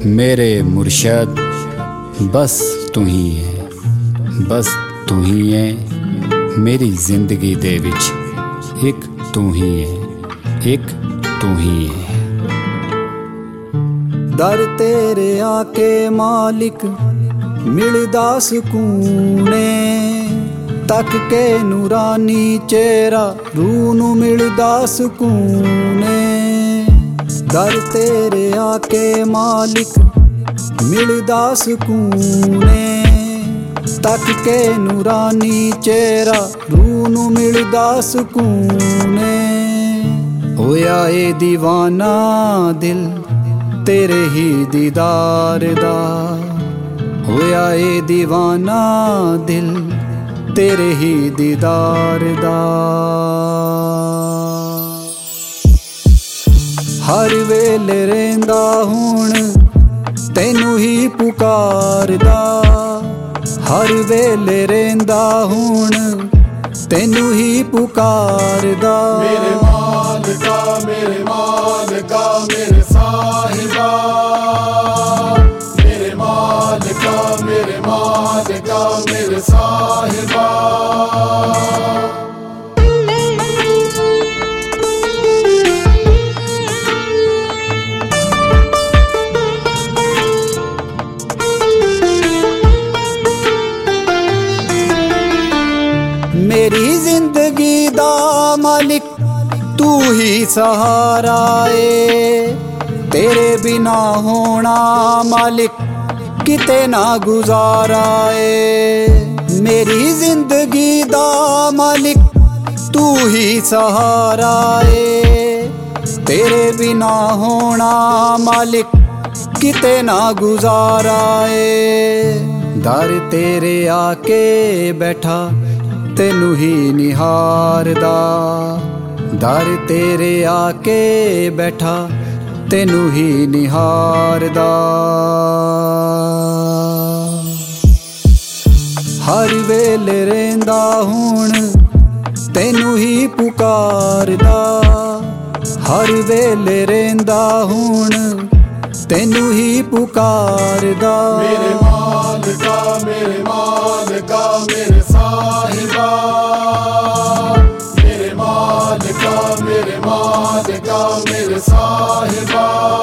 मेरे मुर्शद बस तू ही है, बस तू ही है मेरी जिंदगी दे विच। एक तू ही है, एक तू ही है। दर तेरे आके मालिक मिलदा सुकूने, तक के नूरानी चेहरा रूह नू मिलदा सुकूने। दर तेरे आके मालिक मिलदा सुकूने, तक के नूरानी चेहरा रूह नू मिलदा सुकूने। होया ए दीवाना दिल तेरे ही दीदार दा, होया ए दीवाना दिल तेरे ही दीदार दा। हर वेले रहिंदा हुण तैनू ही पुकारदा, हर वेले रहिंदा हुण तैनू ही पुकारदा। मेरे मालिका मेरे मालिका मेरे साहिबा, मेरे मालिका मेरे मालिका मेरे साहिबा। मेरी जिंदगी दा मालिक तू ही सहारा है, तेरे बिना होना मालिक किते ना गुजारा है। मेरी जिंदगी दा मालिक तू ही सहारा है, तेरे बिना होना मालिक किते ना गुजारा है। दर तेरे आके बैठा तैनू ही निहारदा, दर तेरे आके बैठा तैनू ही निहारदा। हर वेले रहिंदा हुण तैनू ही पुकारदा, हर वेले रहिंदा हुण तैनू ही पुकारदा। मेरे मालिका मेरे मालिका मेरे साहिबा, मेरे मालिका मेरे मालिका मेरे साहिबा।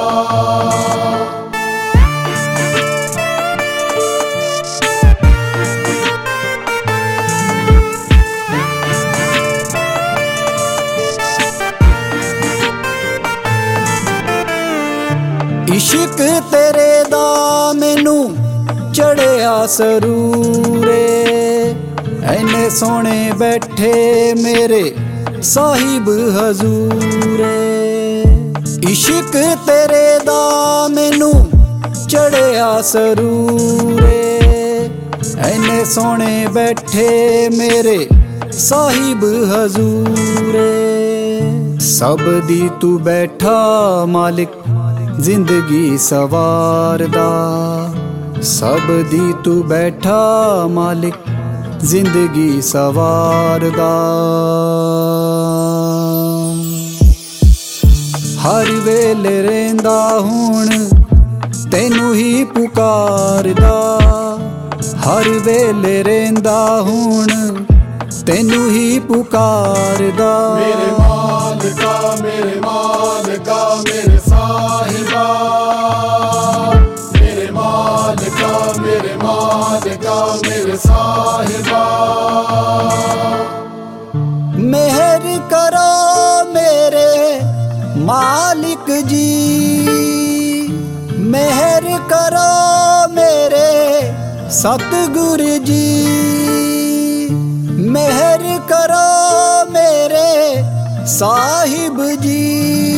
इश्क तेरे दा मैनू चढ़िया सरूरे, ऐने सोने बैठे मेरे साहिब हजूरे। इश्क तेरे दा मैनू चढ़िया सरूरे, ऐने सोने बैठे मेरे साहिब हजूरे। सब दी तू बैठा मालिक जिंदगी सवारदा, सब दी तू बैठा मालिक जिंदगी सवारदा। हर वेले रहिंदा हुण तैनू ही पुकारदा, हर वेले रहिंदा हुण तैनू ही पुकारदा। मेरे मालिका मेरे मालिका मेरे साहिबा, मेरे मालिका मेरे मालिका मेरे साहिबा। मेहर करो मेरे मालिक जी, मेहर करो मेरे सतगुर जी, मेहर करो मेरे साहिब जी।